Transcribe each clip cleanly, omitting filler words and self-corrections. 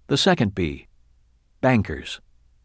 The second B, bankers.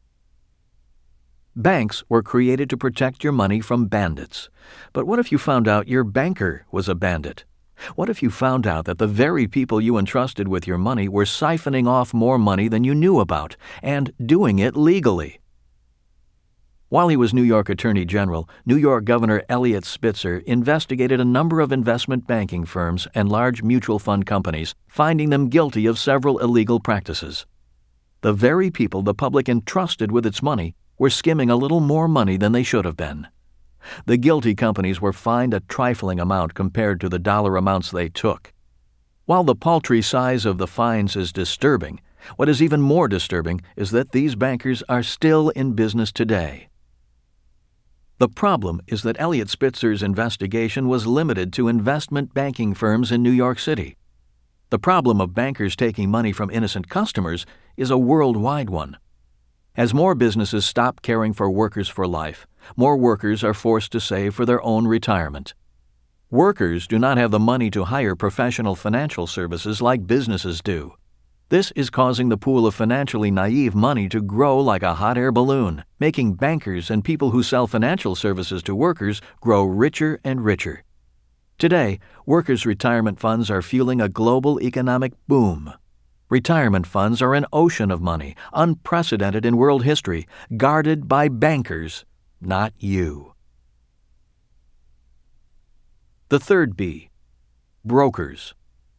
Banks were created to protect your money from bandits. But what if you found out your banker was a bandit? What if you found out that the very people you entrusted with your money were siphoning off more money than you knew about, and doing it legally? While he was New York Attorney General, New York Governor Eliot Spitzer investigated a number of investment banking firms and large mutual fund companies, finding them guilty of several illegal practices. The very people the public entrusted with its money were skimming a little more money than they should have been. The guilty companies were fined a trifling amount compared to the dollar amounts they took. While the paltry size of the fines is disturbing, what is even more disturbing is that these bankers are still in business today. The problem is that Eliot Spitzer's investigation was limited to investment banking firms in New York City. The problem of bankers taking money from innocent customers is a worldwide one. As more businesses stop caring for workers for life, more workers are forced to save for their own retirement. Workers do not have the money to hire professional financial services like businesses do. This is causing the pool of financially naive money to grow like a hot air balloon, making bankers and people who sell financial services to workers grow richer and richer. Today, workers' retirement funds are fueling a global economic boom. Retirement funds are an ocean of money, unprecedented in world history, guarded by bankers, not you. The third B, brokers.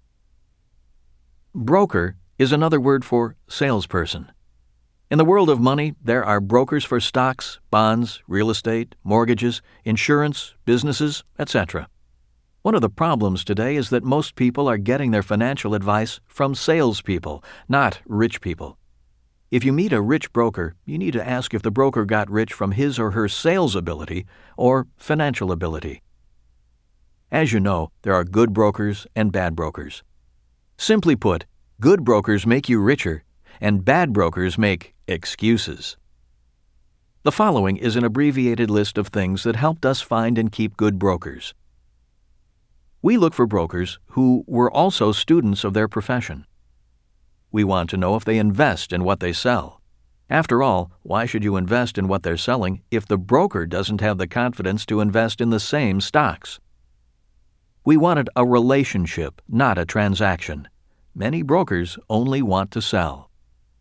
Broker is another word for salesperson. In the world of money, there are brokers for stocks, bonds, real estate, mortgages, insurance, businesses, etc. One of the problems today is that most people are getting their financial advice from salespeople, not rich people. If you meet a rich broker, you need to ask if the broker got rich from his or her sales ability or financial ability. As you know, there are good brokers and bad brokers. Simply put, good brokers make you richer, and bad brokers make excuses. The following is an abbreviated list of things that helped us find and keep good brokers. We look for brokers who were also students of their profession. We want to know if they invest in what they sell. After all, why should you invest in what they're selling if the broker doesn't have the confidence to invest in the same stocks? We wanted a relationship, not a transaction. Many brokers only want to sell.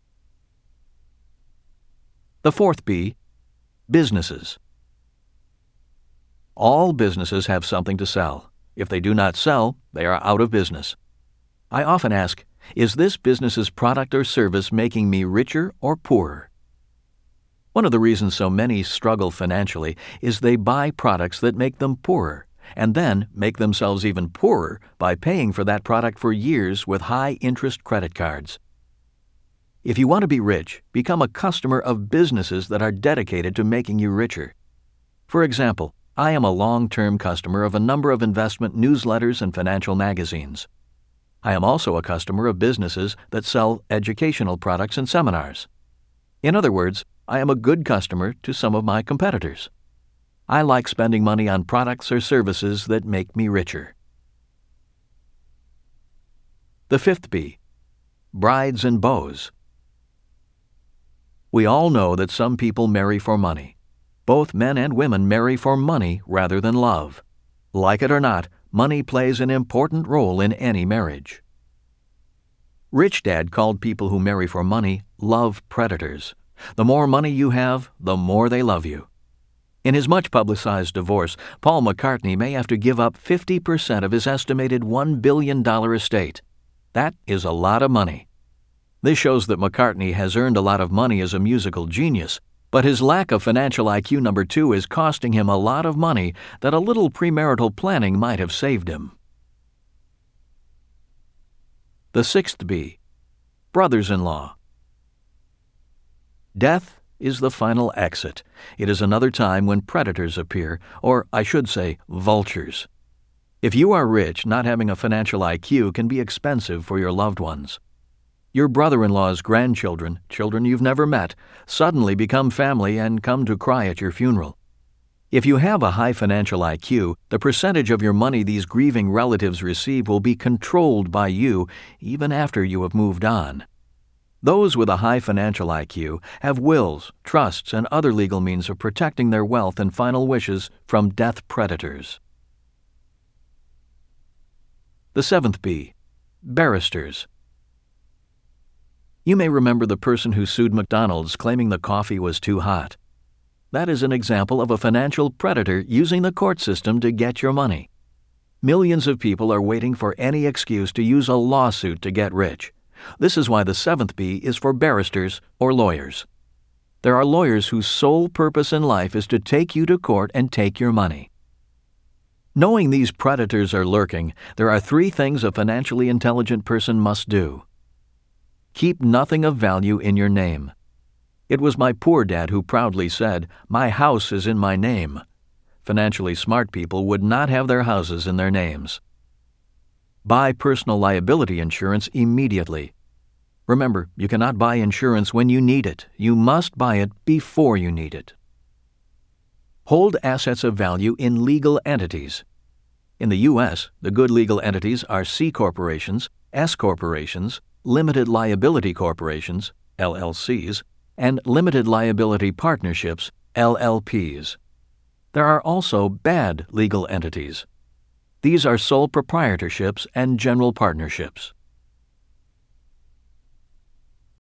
The fourth B, businesses. All businesses have something to sell. If they do not sell, they are out of business. I often ask, is this business's product or service making me richer or poorer? One of the reasons so many struggle financially is they buy products that make them poorer, and then make themselves even poorer by paying for that product for years with high-interest credit cards. If you want to be rich, become a customer of businesses that are dedicated to making you richer. For example, I am a long-term customer of a number of investment newsletters and financial magazines. I am also a customer of businesses that sell educational products and seminars. In other words, I am a good customer to some of my competitors. I like spending money on products or services that make me richer. The fifth B, brides and beaux. We all know that some people marry for money. Both men and women marry for money rather than love. Like it or not, money plays an important role in any marriage. Rich Dad called people who marry for money love predators. The more money you have, the more they love you. In his much-publicized divorce, Paul McCartney may have to give up 50% of his estimated $1 billion estate. That is a lot of money. This shows that McCartney has earned a lot of money as a musical genius, but his lack of financial IQ number 2 is costing him a lot of money that a little premarital planning might have saved him. The sixth B, brothers-in-law. Death is the final exit. It is another time when predators appear, or I should say, vultures. If you are rich, not having a financial IQ can be expensive for your loved ones. Your brother-in-law's grandchildren, children you've never met, suddenly become family and come to cry at your funeral. If you have a high financial IQ, the percentage of your money these grieving relatives receive will be controlled by you even after you have moved on. Those with a high financial IQ have wills, trusts, and other legal means of protecting their wealth and final wishes from death predators. The seventh B. Barristers. You may remember the person who sued McDonald's claiming the coffee was too hot. That is an example of a financial predator using the court system to get your money. Millions of people are waiting for any excuse to use a lawsuit to get rich. This is why the seventh B is for barristers or lawyers. There are lawyers whose sole purpose in life is to take you to court and take your money. Knowing these predators are lurking, there are 3 things a financially intelligent person must do. Keep nothing of value in your name. It was my poor dad who proudly said, "My house is in my name." Financially smart people would not have their houses in their names. Buy personal liability insurance immediately. Remember, you cannot buy insurance when you need it. You must buy it before you need it. Hold assets of value in legal entities. In the U.S., the good legal entities are C corporations, S corporations, limited liability corporations, LLCs, and limited liability partnerships, LLPs. There are also bad legal entities. These are sole proprietorships and general partnerships.